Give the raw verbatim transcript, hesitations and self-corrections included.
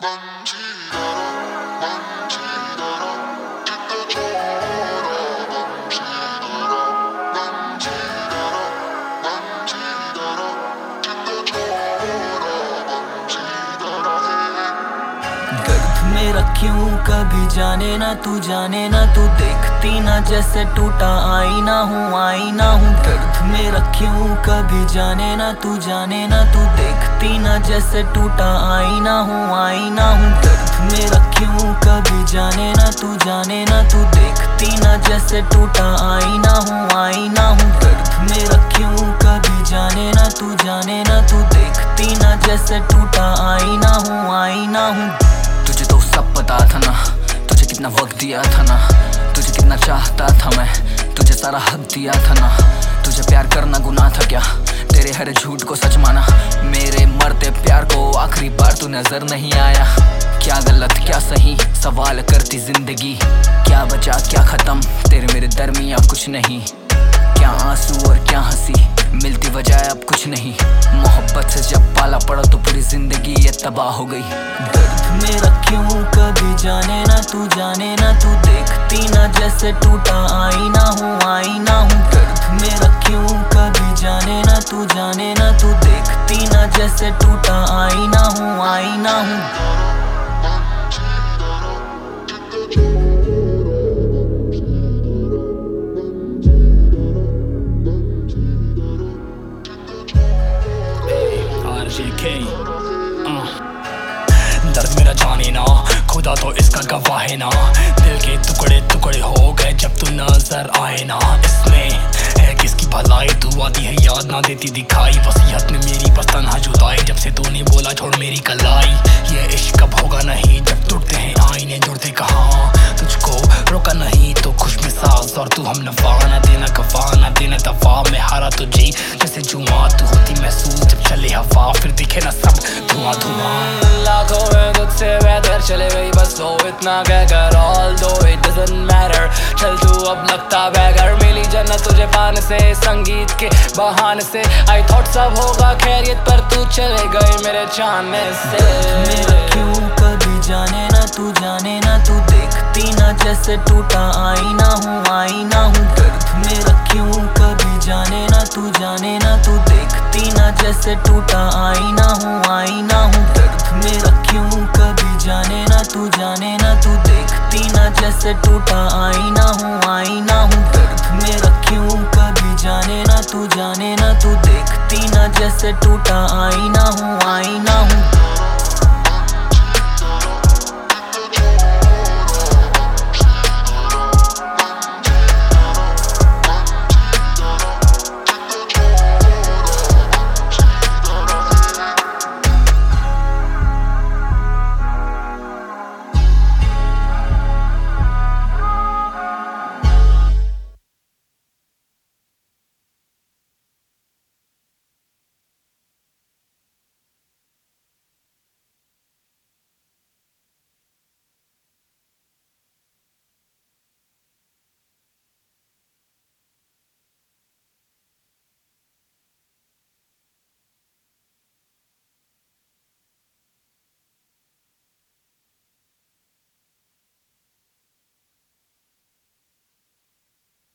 में रखूं कभी जाने ना तू जाने ना तू देखती ना जैसे टूटा आईना हूँ आईना हूँ। दर्द में रखूं कभी जाने ना तू जाने ना तू देखती ना जैसे टूटा आईना हूँ आईना हूँ। दर्द में रखूं कभी जाने ना तू जाने ना तू देखती ना जैसे टूटा आईना हूँ आईना हूँ। दर्द में रखूं कभी जाने ना तू जाने ना तू देखती ना जैसे टूटा आईना हूँ आईना हूँ। तुझे तो सब पता था ना, तुझे कितना वक्त दिया था ना, तुझे कितना चाहता था मैं, तुझे सारा हक दिया था ना। तुझे प्यार करना गुनाह था क्या, तेरे हर झूठ को सच माना। मेरे मरते प्यार को आखिरी बार तू नजर नहीं आया। क्या गलत क्या सही सवाल करती जिंदगी, क्या बचा क्या खत्म तेरे मेरे दरमियां कुछ नहीं। क्या आंसू और क्या हंसी मिलती वजह अब कुछ नहीं। मोहब्बत से जब पाला पड़ा तो पूरी जिंदगी ये तबाह हो गई। दर्द में रखूं कभी जाने ना तू जाने ना तू देखती ना जैसे टूटा आईना हूँ आईना हूँ। दर्द में रखूं कभी जाने ना तू जाने ना तू देखती ना जैसे टूटा आईना हूँ आईना हूँ। दर्द मेरा जाने ना, खुदा तो इसका गवाह है ना। दिल के टुकड़े टुकड़े हो गए जब तू नजर आए ना। इसमें है किसकी भलाई, तू आती है याद ना देती दिखाई। वसीयत में मेरी बस तन्हा जुदाई, जब से तूने बोला छोड़ मेरी कलाई। ये इश्क कब होगा नहीं, जब टूटते हैं आईने जुड़ते कहाँ। तुझको रोका नहीं तो खुश मिसाज और तू हम नफा। ना देना गवा ना देना दवा, मैं हारा तुझे जैसे जुआ। तू होती महसूस जब चले हवा, फिर दिखे ना सब धुआं धुआं। लाखों में तुझसे बेहतर चले गई बस वो इतना कहकर, although it doesn't matter। चल तू अब लगता बैगर, मिली जन्नत तुझे पाने से संगीत के बहाने से। I thought सब होगा खैरियत पर तू चले गए मेरे जाने से। में रखूं कभी जाने ना तू जाने ना तू देखती ना जैसे टूटा आईना हूँ आईना हूँ। दर्द में रखूं कभी जाने ना तू जाने ना तू देखती ना जैसे टूटा आईना हूँ आईना हूँ। दर्द में रखूं कभी जाने ना तू जाने ना तू देखती ना जैसे टूटा आईना हूँ आईना हूँ। दर्द में रखूं कभी जाने ना तू जाने ना तू देखती ना जैसे टूटा आईना हूँ आईना हूँ।